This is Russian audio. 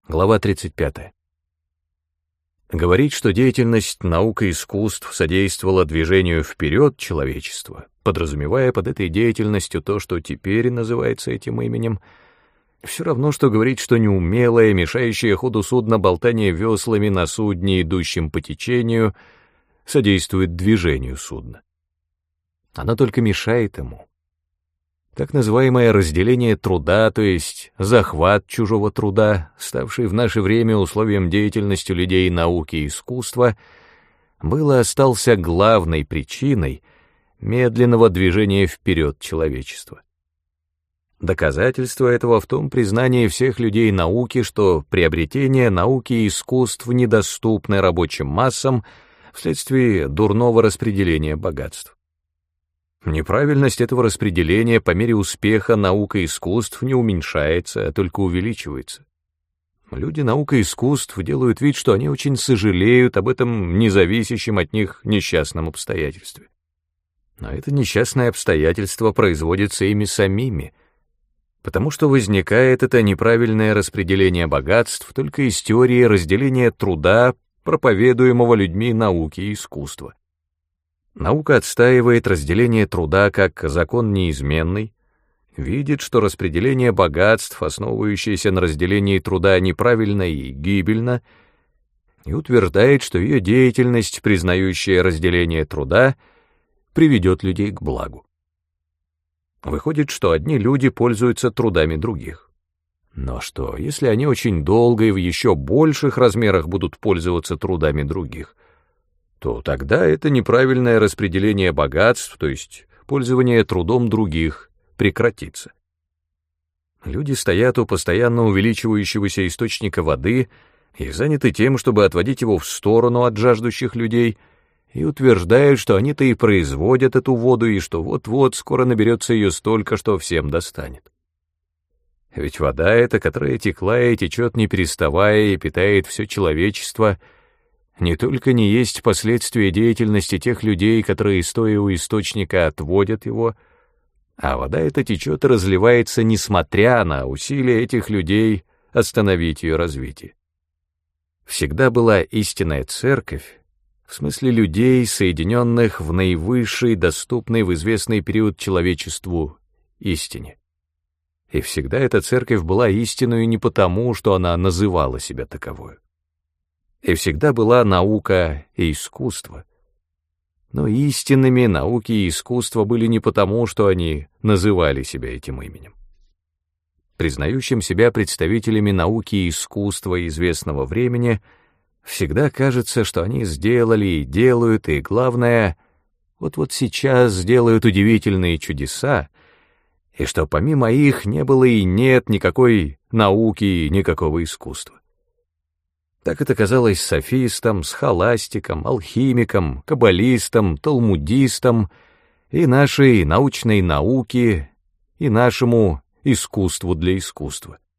Глава 35. Говорить, что деятельность наук и искусств содействовала движению вперед человечества, подразумевая под этой деятельностью то, что теперь называется этим именем, все равно, что говорить, что неумелое, мешающее ходу судна болтание веслами на судне, идущем по течению, содействует движению судна. Оно только мешает ему. Так называемое разделение труда, то есть захват чужого труда, ставший в наше время условием деятельности людей науки и искусства, остался главной причиной медленного движения вперед человечества. Доказательство этого в том признании всех людей науки, что приобретение науки и искусств недоступны рабочим массам вследствие дурного распределения богатств. Неправильность этого распределения по мере успеха наук и искусств не уменьшается, а только увеличивается. Люди наук и искусств делают вид, что они очень сожалеют об этом независящем от них несчастном обстоятельстве. Но это несчастное обстоятельство производится ими самими, потому что возникает это неправильное распределение богатств только из теории разделения труда, проповедуемого людьми науки и искусства. Наука отстаивает разделение труда как закон неизменный, видит, что распределение богатств, основывающееся на разделении труда, неправильно и гибельно, и утверждает, что ее деятельность, признающая разделение труда, приведет людей к благу. Выходит, что одни люди пользуются трудами других. Но что, если они очень долго и в еще больших размерах будут пользоваться трудами других, то тогда это неправильное распределение богатств, то есть пользование трудом других, прекратится. Люди стоят у постоянно увеличивающегося источника воды и заняты тем, чтобы отводить его в сторону от жаждущих людей, и утверждают, что они-то и производят эту воду, и что вот-вот скоро наберется ее столько, что всем достанет. Ведь вода эта, которая текла и течет не переставая и питает все человечество, не только не есть последствия деятельности тех людей, которые, стоя у источника, отводят его, а вода эта течет и разливается, несмотря на усилия этих людей остановить ее развитие. Всегда была истинная церковь, в смысле людей, соединенных в наивысшей, доступной в известный период человечеству истине. И всегда эта церковь была истинной не потому, что она называла себя таковой. И всегда была наука и искусство. Но истинными науки и искусство были не потому, что они называли себя этим именем. Признающим себя представителями науки и искусства известного времени, всегда кажется, что они сделали и делают, и, главное, вот сейчас сделают удивительные чудеса, и что помимо их не было и нет никакой науки и никакого искусства. Так это казалось софистам, схоластикам, алхимикам, каббалистам, талмудистам и нашей научной науке, и нашему искусству для искусства.